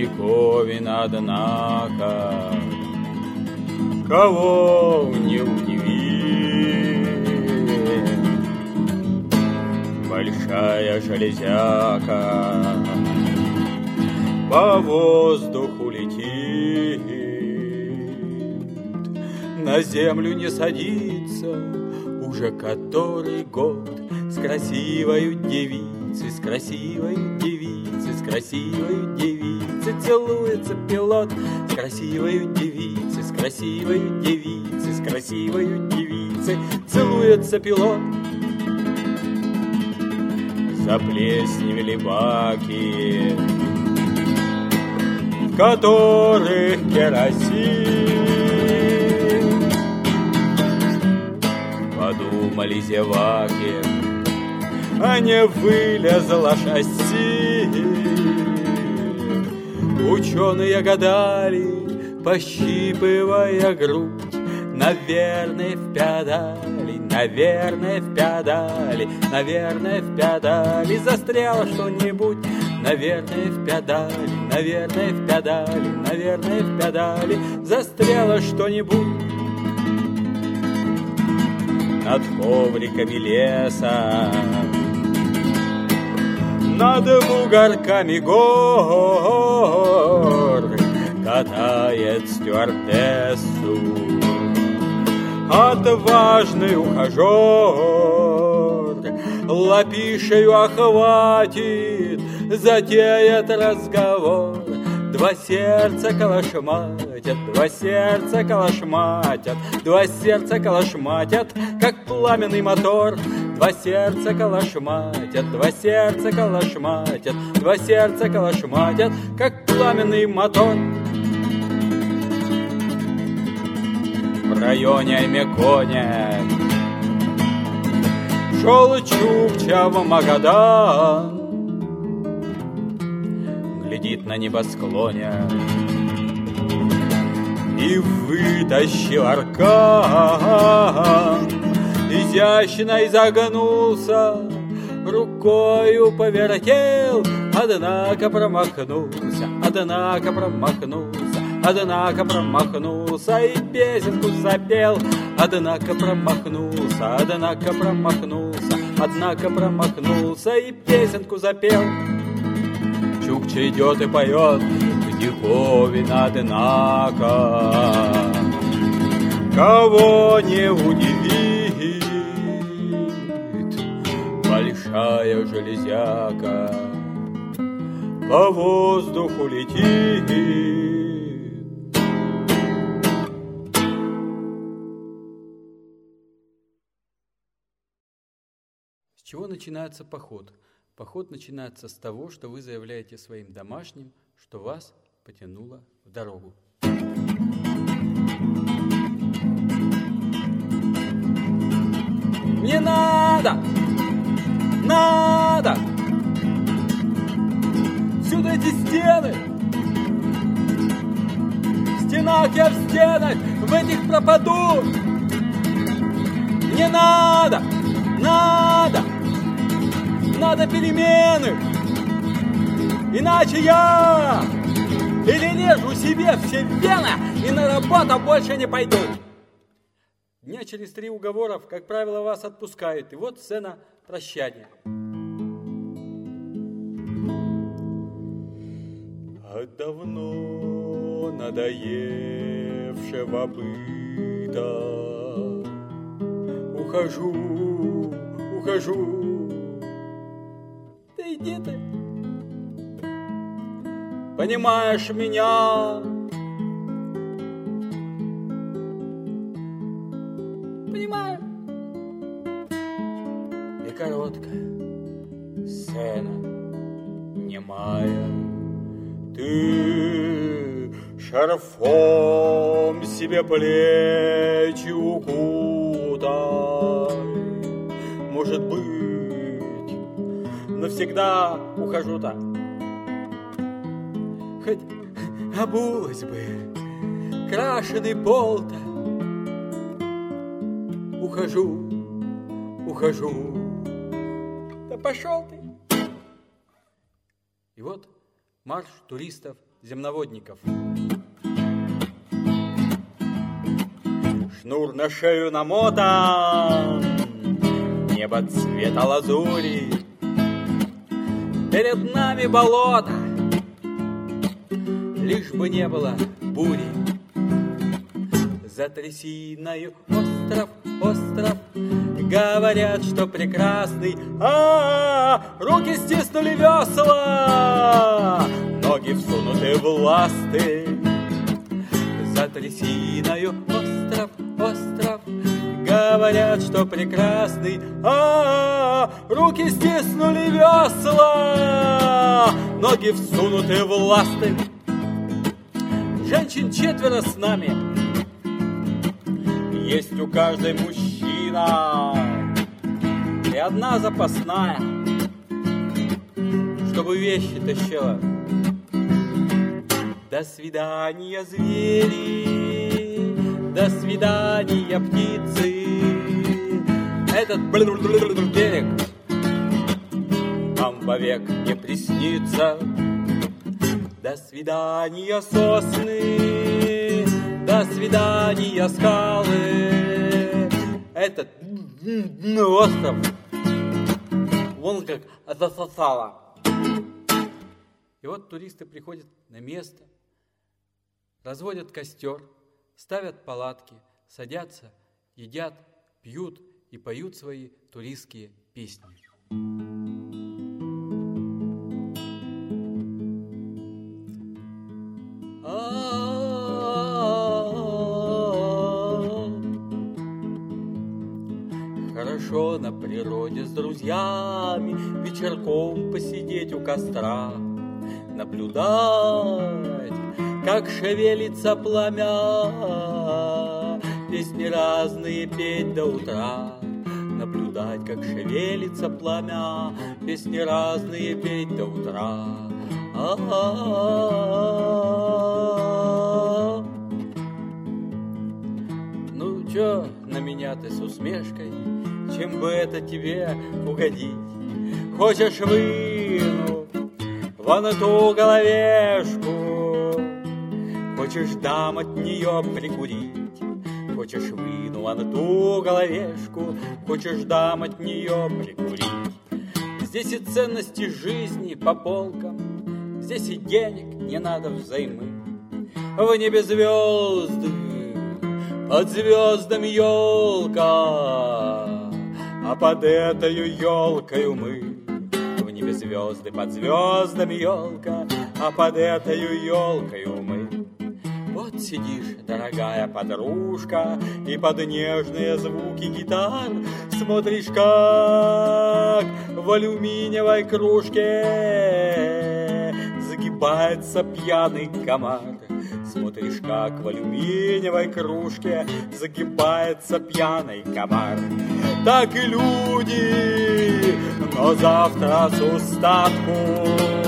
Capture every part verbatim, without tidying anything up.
диковин, однако, кого не удивит большая железяка по воздуху летит, на землю не садится уже который год, с красивой девицей, с красивой девицей, с красивой девицей целуется пилот, с красивой девицей, с красивой девицей, с красивой девицей целуется пилот. Заплесневели баки, в которых керосин. Подумали зеваки, а не вылезла шасси. Ученые гадали, пощипывая грудь, наверное, в педали, наверное, в педали, наверное, в педали застряло что-нибудь, наверное, в педали, наверное, в педали, наверное, в педали застряло что-нибудь. Над ковриками леса, над бугорками гор катает стюардессу отважный ухажер, лапишею охватит, затеет разговор. Два сердца калашматят, два сердца калашматят, два сердца калашматят, как пламенный мотор. Два сердца калашматят, два сердца калашматят, два сердца калашматят, как пламенный мотор. В районе Аймеконе шел Чукча в Магадан, глядит на небосклоне и вытащил аркан, изящно изогнулся, рукою повертел, однако промахнулся, однако промахнулся, однако промахнулся и песенку запел, однако промахнулся, однако промахнулся, однако промахнулся и песенку запел. Чукча идет и поет, диковин, однако, кого не удивит большая железяка по воздуху летит. С чего начинается поход? Поход начинается с того, что вы заявляете своим домашним, что вас потянуло в дорогу. Не надо! Надо! Сюда эти стены! В стенах я в стенах, в этих пропаду! Не надо! Надо! Надо перемены! Иначе я перережу себе все вены и на работу больше не пойду! Дня через три уговоров, как правило, вас отпускают. И вот сцена прощания. От давно надоевшего быта ухожу, ухожу. Да иди ты, понимаешь меня? Понимаю. И короткая сцена немая. Ты шарфом себе плечи укутай. Может быть, навсегда ухожу-то. Хоть обулась бы, крашеный пол-то. Ухожу, ухожу. Да пошел ты. И вот марш туристов земноводников. Шнур на шею намотан, небо цвета лазури, перед нами болото, лишь бы не было бури. За трясиною остров, остров, говорят, что прекрасный. А, руки стиснули весла, ноги всунуты в ласты. За трясиною остров, остров, говорят, что прекрасный. А, руки стиснули весла, ноги всунуты в ласты. Женщин четверо с нами, есть у каждой мужчина и одна запасная, чтобы вещи тащила. До свидания, звери, до свидания, птицы. Этот берег вам вовек не приснится. До свидания, сосны, до свидания, скалы. Этот остров вон как засосало. И вот туристы приходят на место, разводят костер, ставят палатки, садятся, едят, пьют и поют свои туристские песни. Хорошо на природе с друзьями вечерком посидеть у костра, наблюдать, как шевелится пламя, песни разные петь до утра. Наблюдать, как шевелится пламя, песни разные петь до утра. А-а-а-а. Ну, чё на меня ты с усмешкой? Чем бы это тебе угодить? Хочешь, выну вон эту головешку? Хочешь, дам от нее прикурить? Хочешь, выну вон эту головешку? Хочешь, дам от нее прикурить? Здесь и ценности жизни по полкам, здесь и денег не надо взаймы. В небе звезды, под звездами елка, а под этой елкою мы. В небе звезды, под звездами елка, а под этой елкою мы. Вот сидишь, дорогая подружка, и под нежные звуки гитар смотришь, как в алюминиевой кружке загибается пьяный комар. Смотришь, как в алюминиевой кружке загибается пьяный комар. Так и люди, но завтра с устатку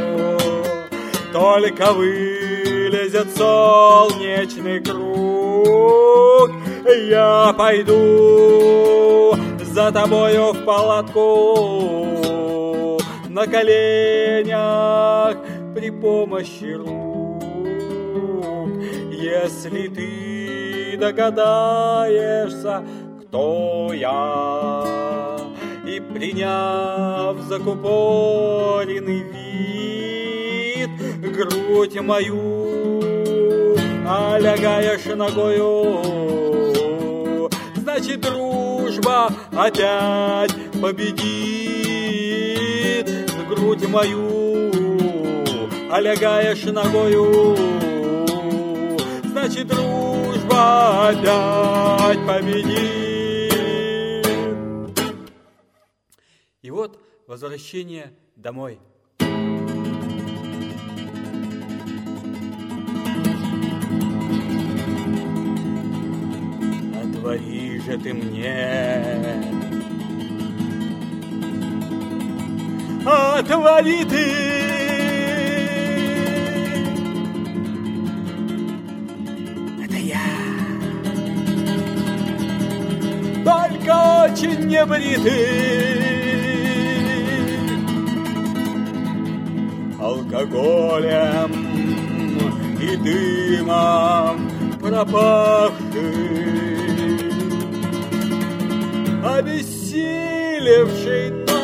только вылезет солнечный круг. Я пойду за тобою в палатку на коленях при помощи рук. Если ты догадаешься, кто я, и приняв закупоренный вид, грудь мою олягаешь ногою, значит, дружба опять победит. Грудь мою олягаешь ногою, значит, дружба опять победит. И вот возвращение домой. Отвори же ты мне, отвори ты. Только очень небритый, алкоголем и дымом пропахший. Обессилевший, но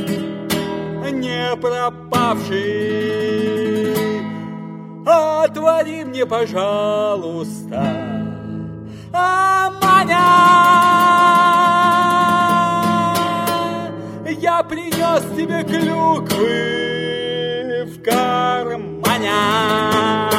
не пропавший, отвори мне, пожалуйста, Маня. Я принес тебе клюквы в кармане.